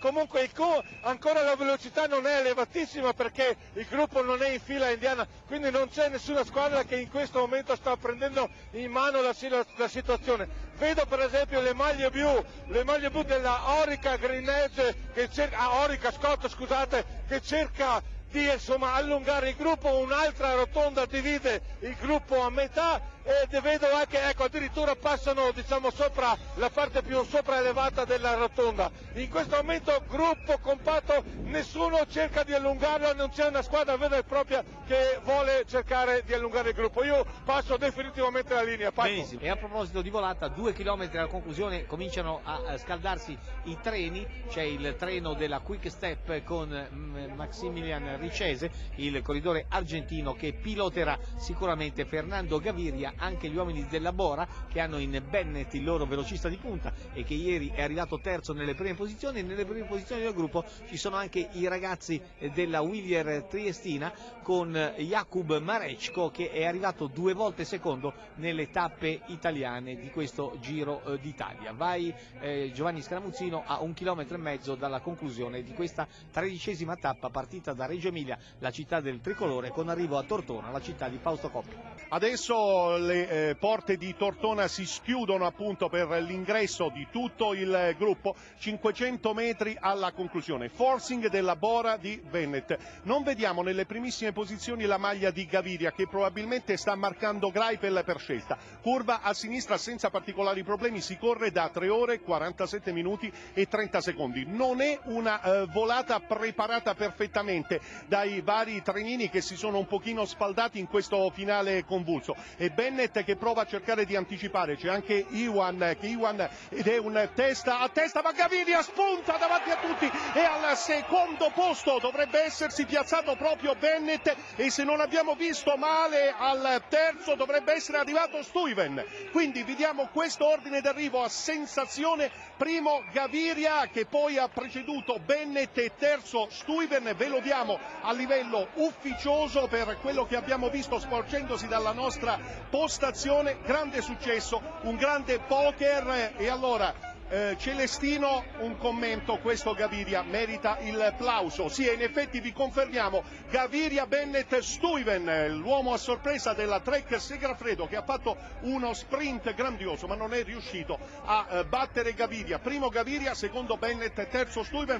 Comunque ancora la velocità non è elevatissima perché il gruppo non è in fila indiana, quindi non c'è nessuna squadra che in questo momento sta prendendo in mano la situazione. Vedo per esempio le maglie blu della Orica Green Edge, Orica Scott, scusate, che cerca di allungare il gruppo. Un'altra rotonda divide il gruppo a metà e vedo anche, addirittura passano sopra la parte più sopraelevata della rotonda. In questo momento gruppo compatto, nessuno cerca di allungarlo, non c'è una squadra vera e propria che vuole cercare di allungare il gruppo. Io passo definitivamente la linea. Benissimo. E a proposito di volata, 2 chilometri alla conclusione cominciano a scaldarsi i treni. C'è il treno della Quick Step con Maximilian Ricese, il corridore argentino che piloterà sicuramente Fernando Gaviria, anche gli uomini della Bora che hanno in Bennett il loro velocista di punta e che ieri è arrivato terzo nelle prime posizioni. Nelle prime posizioni del gruppo ci sono anche i ragazzi della Willier Triestina con Jakub Marecko che è arrivato 2 volte secondo nelle tappe italiane di questo Giro d'Italia. Vai Giovanni Scaramuzzino a 1,5 chilometri dalla conclusione di questa 13ª tappa partita da Reggio Emilia, la città del tricolore, con arrivo a Tortona, la città di Fausto Coppi. Adesso le porte di Tortona si schiudono appunto per l'ingresso di tutto il gruppo, 500 metri alla conclusione. Forcing della Bora di Bennett. Non vediamo nelle primissime posizioni la maglia di Gaviria che probabilmente sta marcando Greipel per scelta. Curva a sinistra senza particolari problemi, si corre da 3 ore, 47 minuti e 30 secondi. Non è una volata preparata perfettamente dai vari trenini che si sono un pochino spaldati in questo finale convulso. E Bennett che prova a cercare di anticipare, c'è anche Iwan ed è un testa a testa, ma Gaviria spunta davanti a tutti e al secondo posto dovrebbe essersi piazzato proprio Bennett e se non abbiamo visto male al terzo dovrebbe essere arrivato Stuyven. Quindi vediamo questo ordine d'arrivo a sensazione: primo Gaviria che poi ha preceduto Bennett e terzo Stuyven. Ve lo diamo a livello ufficioso per quello che abbiamo visto sporgendosi dalla nostra postazione. Grande successo, un grande poker. E allora Celestino, un commento: questo Gaviria merita il plauso. Sì, in effetti vi confermiamo Gaviria, Bennett, Stuyven, l'uomo a sorpresa della Trek Segafredo che ha fatto uno sprint grandioso ma non è riuscito a battere Gaviria. Primo Gaviria, secondo Bennett, terzo Stuyven.